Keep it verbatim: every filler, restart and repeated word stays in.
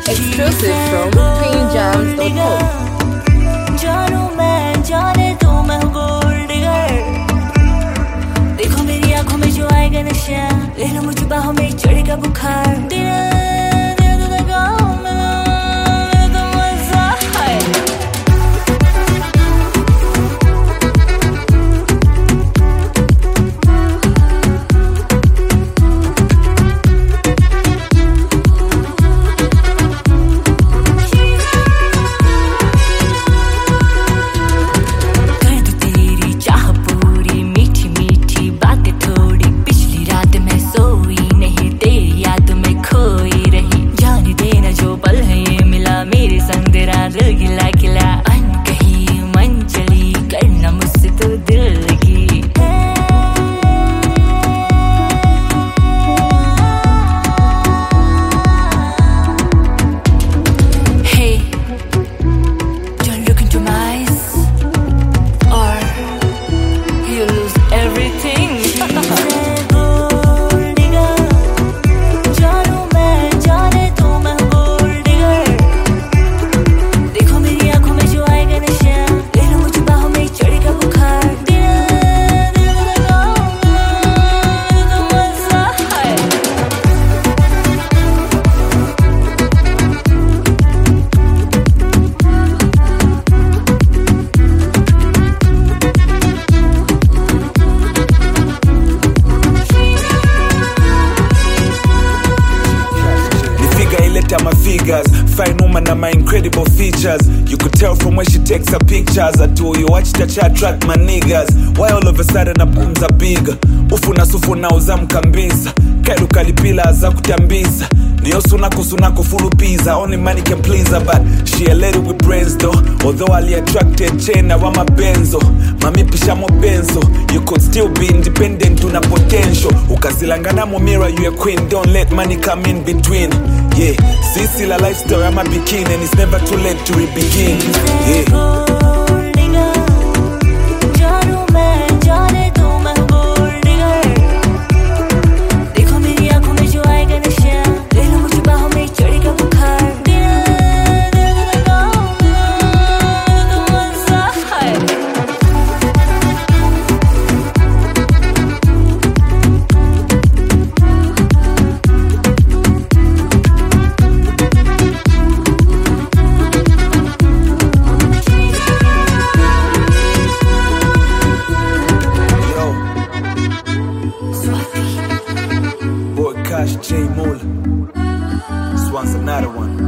Exclusive from queen jams dot com. जानू मैं जाने तो मैं हूँ गोल्ड डिगर। देखो मेरी आंखों में जो आएगा नशा, ले लो मुझे बाहों में चढ़ेगा बुखार। तेरा दिल तो लगाओ मेरा तो मजा है। My figures, fine woman and my incredible features. You could tell from where she takes her pictures. I told you watch that she attract my niggas. Why all of a sudden her boobs are big? Ufuna sufuna uzamkambisa, kailu kalipila za kutambisa. Niyo sunako sunako fulu pizza. Only money can please her, but she a lady with brains though. Although Ali attracted chena wa mabenzo, mami pisha mo benzo. You could still be independent, una potential. Ukazilangana mo mirror, you a queen. Don't let money come in between. Yeah, sisi la lifestyle I'm a bikini, and it's never too late to re-begin. Yeah. Boy Cash J Mola, this one's another one.